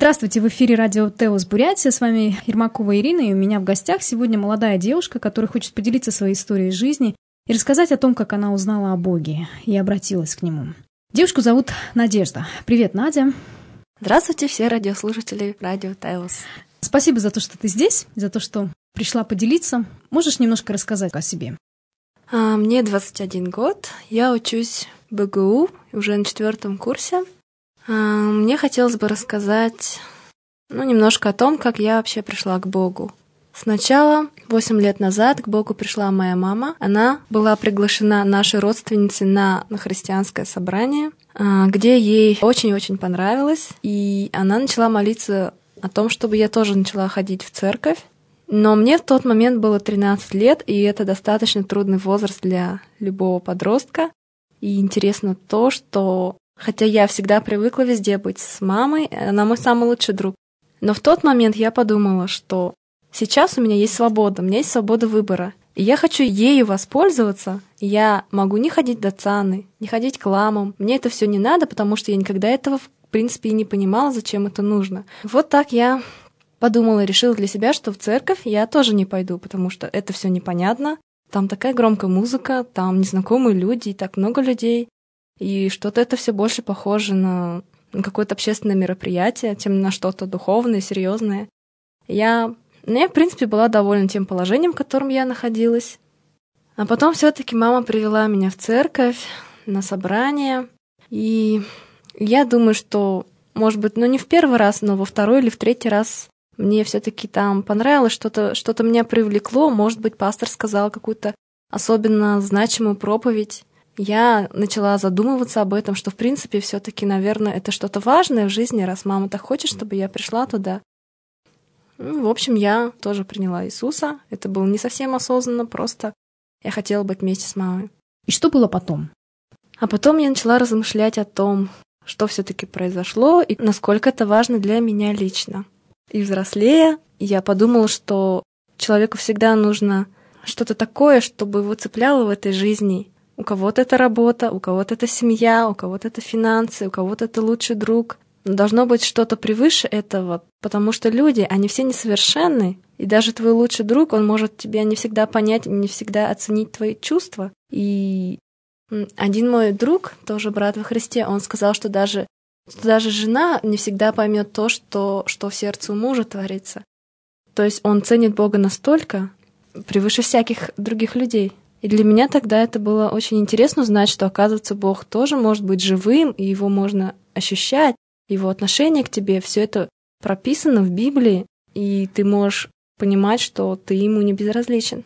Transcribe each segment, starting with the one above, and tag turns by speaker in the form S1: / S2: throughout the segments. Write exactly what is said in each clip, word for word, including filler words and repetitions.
S1: Здравствуйте, в эфире радио Теос Бурятия. С вами Ермакова Ирина, и у меня в гостях сегодня молодая девушка, которая хочет поделиться своей историей жизни и рассказать о том, как она узнала о Боге и обратилась к Нему. Девушку зовут Надежда. Привет, Надя.
S2: Здравствуйте, все радиослушатели радио Теос.
S1: Спасибо за то, что ты здесь, за то, что пришла поделиться. Можешь немножко рассказать о себе?
S2: А, мне двадцать один год, я учусь в бэ гэ у уже на четвертом курсе. А, мне хотелось бы рассказать ну, немножко о том, как я вообще пришла к Богу. Сначала, восемь лет назад, к Богу пришла моя мама. Она была приглашена нашей родственницей на, на христианское собрание, где ей очень-очень понравилось, и она начала молиться о том, чтобы я тоже начала ходить в церковь. Но мне в тот момент было тринадцать лет, и это достаточно трудный возраст для любого подростка. И интересно то, что хотя я всегда привыкла везде быть с мамой, она мой самый лучший друг. Но в тот момент я подумала, что сейчас у меня есть свобода, у меня есть свобода выбора. И я хочу ею воспользоваться. Я могу не ходить до цаны, не ходить к ламам. Мне это все не надо, потому что я никогда этого, в принципе, и не понимала, зачем это нужно. Вот так я подумала и решила для себя, что в церковь я тоже не пойду, потому что это все непонятно. Там такая громкая музыка, там незнакомые люди, и так много людей. И что-то это все больше похоже на какое-то общественное мероприятие, чем на что-то духовное, серьезное. Я, ну, я, в принципе, была довольна тем положением, в котором я находилась. А потом все-таки мама привела меня в церковь на собрание. И я думаю, что, может быть, ну не в первый раз, но во второй или в третий раз мне все-таки там понравилось, что-то, что-то меня привлекло. Может быть, пастор сказал какую-то особенно значимую проповедь. Я начала задумываться об этом, что, в принципе, все-таки, наверное, это что-то важное в жизни, раз мама так хочет, чтобы я пришла туда. Ну, в общем, я тоже приняла Иисуса. Это было не совсем осознанно, просто я хотела быть вместе с мамой.
S1: И что было потом?
S2: А потом я начала размышлять о том, что все-таки произошло и насколько это важно для меня лично. И взрослея, я подумала, что человеку всегда нужно что-то такое, чтобы его цепляло в этой жизни. У кого-то это работа, у кого-то это семья, у кого-то это финансы, у кого-то это лучший друг. Но должно быть что-то превыше этого, потому что люди, они все несовершенны, и даже твой лучший друг, он может тебя не всегда понять, не всегда оценить твои чувства. И один мой друг, тоже брат во Христе, он сказал, что даже, что даже жена не всегда поймет то, что, что в сердце у мужа творится. То есть он ценит Бога настолько, превыше всяких других людей. И для меня тогда это было очень интересно узнать, что, оказывается, Бог тоже может быть живым, и его можно ощущать, его отношение к тебе, все это прописано в Библии, и ты можешь понимать, что ты ему не безразличен.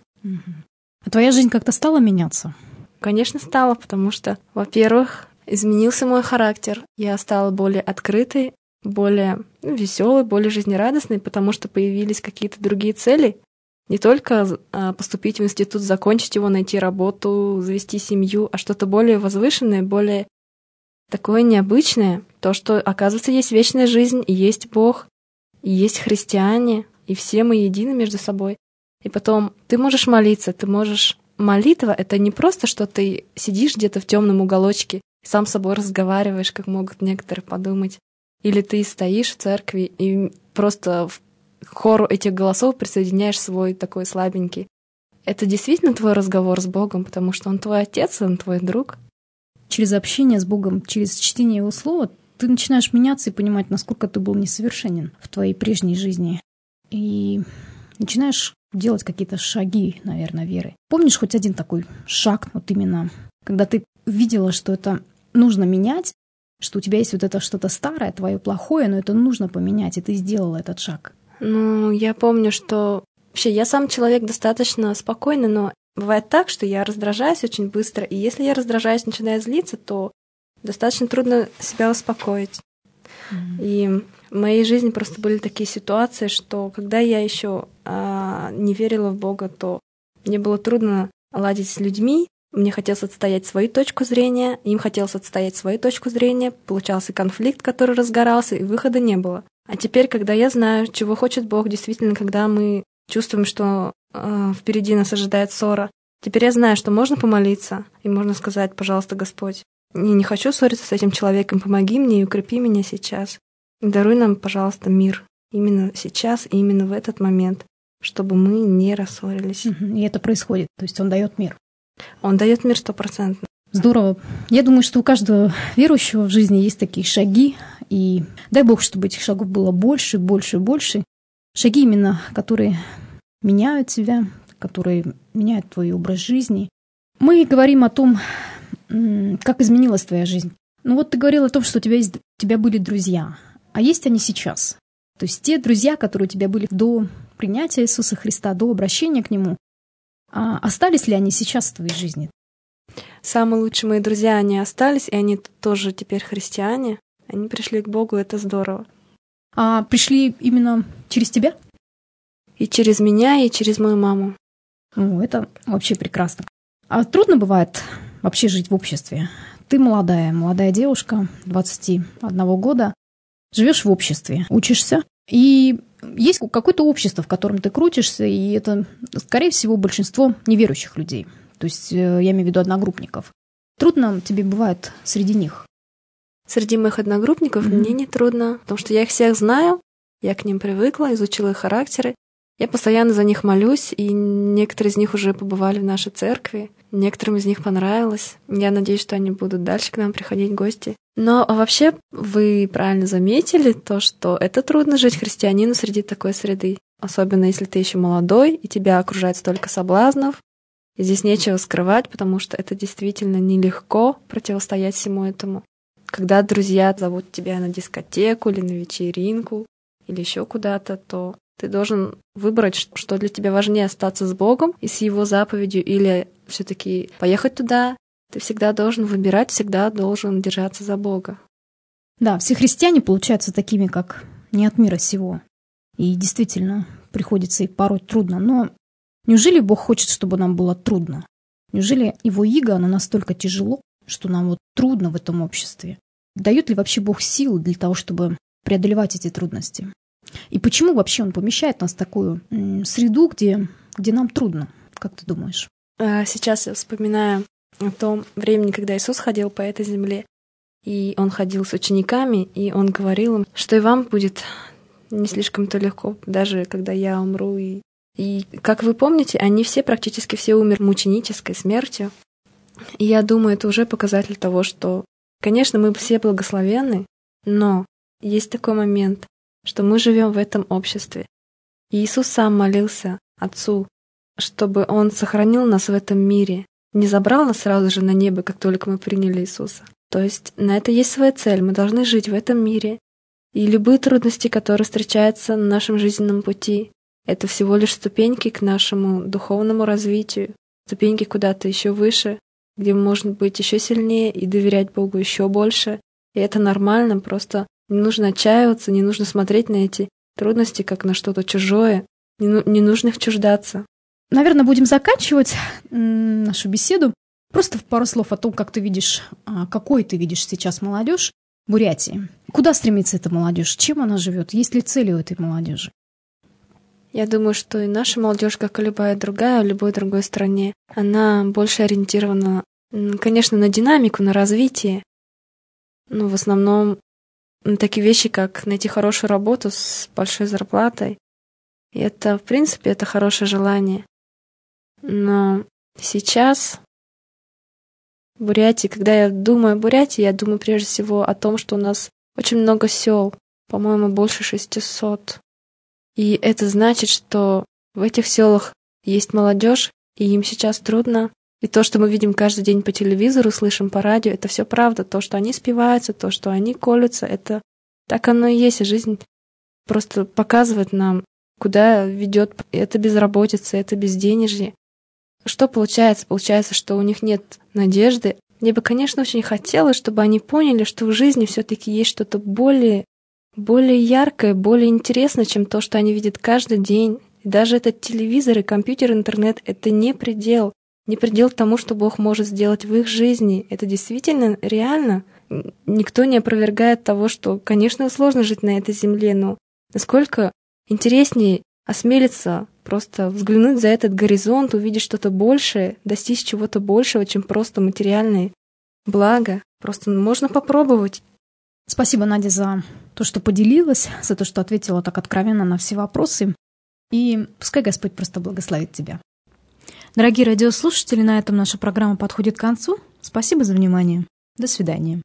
S1: А твоя жизнь как-то стала меняться?
S2: Конечно, стала, потому что, во-первых, изменился мой характер. Я стала более открытой, более ну, веселой, более жизнерадостной, потому что появились какие-то другие цели. Не только поступить в институт, закончить его, найти работу, завести семью, а что-то более возвышенное, более такое необычное. То, что, оказывается, есть вечная жизнь, и есть Бог, и есть христиане, и все мы едины между собой. И потом ты можешь молиться, ты можешь... Молитва — это не просто, что ты сидишь где-то в темном уголочке и сам с собой разговариваешь, как могут некоторые подумать. Или ты стоишь в церкви и просто в к хору этих голосов присоединяешь свой такой слабенький. Это действительно твой разговор с Богом, потому что Он твой отец, Он твой друг.
S1: Через общение с Богом, через чтение Его слова ты начинаешь меняться и понимать, насколько ты был несовершенен в твоей прежней жизни. И начинаешь делать какие-то шаги, наверное, веры. Помнишь хоть один такой шаг, вот именно, когда ты видела, что это нужно менять, что у тебя есть вот это что-то старое, твое плохое, но это нужно поменять, и ты сделала этот шаг?
S2: Ну, я помню, что вообще я сам человек достаточно спокойный, но бывает так, что я раздражаюсь очень быстро, и если я раздражаюсь, начинаю злиться, то достаточно трудно себя успокоить. Mm-hmm. И в моей жизни просто были такие ситуации, что когда я еще а, не верила в Бога, то мне было трудно ладить с людьми, мне хотелось отстоять свою точку зрения, им хотелось отстоять свою точку зрения, получался конфликт, который разгорался, и выхода не было. А теперь, когда я знаю, чего хочет Бог, действительно, когда мы чувствуем, что э, впереди нас ожидает ссора, теперь я знаю, что можно помолиться, и можно сказать: пожалуйста, Господь, я не хочу ссориться с этим человеком, помоги мне и укрепи меня сейчас. Даруй нам, пожалуйста, мир именно сейчас и именно в этот момент, чтобы мы не рассорились.
S1: И это происходит, то есть Он дает мир.
S2: Он дает мир стопроцентно.
S1: Здорово. Я думаю, что у каждого верующего в жизни есть такие шаги, и дай Бог, чтобы этих шагов было больше, больше, больше. Шаги именно, которые меняют тебя, которые меняют твой образ жизни. Мы говорим о том, как изменилась твоя жизнь. Ну вот ты говорил о том, что у тебя, есть, у тебя были друзья, а есть они сейчас. То есть те друзья, которые у тебя были до принятия Иисуса Христа, до обращения к Нему, а остались ли они сейчас в твоей жизни?
S2: Самые лучшие мои друзья, они остались, и они тоже теперь христиане. Они пришли к Богу, это здорово.
S1: А пришли именно через тебя?
S2: И через меня, и через мою маму.
S1: О, это вообще прекрасно. А трудно бывает вообще жить в обществе? Ты молодая, молодая девушка, двадцати одного года, живешь в обществе, учишься, и есть какое-то общество, в котором ты крутишься, и это, скорее всего, большинство неверующих людей. То есть я имею в виду одногруппников. Трудно тебе бывает среди них?
S2: Среди моих одногруппников mm-hmm. мне не трудно, потому что я их всех знаю, я к ним привыкла, изучила их характеры. Я постоянно за них молюсь, и некоторые из них уже побывали в нашей церкви, некоторым из них понравилось. Я надеюсь, что они будут дальше к нам приходить в гости. Но а вообще вы правильно заметили то, что это трудно жить христианину среди такой среды, особенно если ты еще молодой, и тебя окружает столько соблазнов. И здесь нечего скрывать, потому что это действительно нелегко противостоять всему этому. Когда друзья зовут тебя на дискотеку или на вечеринку, или еще куда-то, то ты должен выбрать, что для тебя важнее: остаться с Богом и с Его заповедью, или все-таки поехать туда. Ты всегда должен выбирать, всегда должен держаться за Бога.
S1: Да, все христиане получаются такими, как не от мира сего. И действительно, приходится и порой трудно. Но неужели Бог хочет, чтобы нам было трудно? Неужели Его иго, оно настолько тяжело, что нам вот трудно в этом обществе? Дает ли вообще Бог силы для того, чтобы преодолевать эти трудности? И почему вообще Он помещает нас в такую среду, где, где нам трудно? Как ты думаешь?
S2: Сейчас я вспоминаю о том времени, когда Иисус ходил по этой земле, и Он ходил с учениками, и Он говорил им, что и вам будет не слишком-то легко, даже когда я умру. И, и как вы помните, они все, практически все умерли мученической смертью. И я думаю, это уже показатель того, что, конечно, мы все благословенны, но есть такой момент, что мы живем в этом обществе. И Иисус сам молился Отцу, чтобы Он сохранил нас в этом мире, не забрал нас сразу же на небо, как только мы приняли Иисуса. То есть на это есть своя цель. Мы должны жить в этом мире. И любые трудности, которые встречаются на нашем жизненном пути, это всего лишь ступеньки к нашему духовному развитию, ступеньки куда-то еще выше, где можно быть еще сильнее и доверять Богу еще больше. И это нормально, просто не нужно отчаиваться, не нужно смотреть на эти трудности как на что-то чужое, не, ну, не нужно их чуждаться.
S1: Наверное, будем заканчивать нашу беседу. Просто в пару слов о том, как ты видишь, какой ты видишь сейчас молодежь в Бурятии. Куда стремится эта молодежь? Чем она живет? Есть ли цели у этой молодежи?
S2: Я думаю, что и наша молодежь, как и любая другая, в любой другой стране, она больше ориентирована, конечно, на динамику, на развитие. Но в основном на такие вещи, как найти хорошую работу с большой зарплатой. И это, в принципе, это хорошее желание. Но сейчас в Бурятии, когда я думаю о Бурятии, я думаю прежде всего о том, что у нас очень много сел, по-моему, больше шестисот. И это значит, что в этих селах есть молодежь, и им сейчас трудно. И то, что мы видим каждый день по телевизору, слышим по радио, это все правда. То, что они спиваются, то, что они колются, это так оно и есть. И жизнь просто показывает нам, куда ведет это безработица, это безденежье. Что получается? Получается, что у них нет надежды. Мне бы, конечно, очень хотелось, чтобы они поняли, что в жизни все-таки есть что-то более, более яркое, более интересное, чем то, что они видят каждый день. И даже этот телевизор и компьютер, интернет — это не предел. Не предел тому, что Бог может сделать в их жизни. Это действительно реально. Никто не опровергает того, что, конечно, сложно жить на этой земле, но насколько интереснее осмелиться просто взглянуть за этот горизонт, увидеть что-то большее, достичь чего-то большего, чем просто материальные блага. Просто можно попробовать.
S1: Спасибо, Надя, за то, что поделилась, за то, что ответила так откровенно на все вопросы. И пускай Господь просто благословит тебя. Дорогие радиослушатели, на этом наша программа подходит к концу. Спасибо за внимание. До свидания.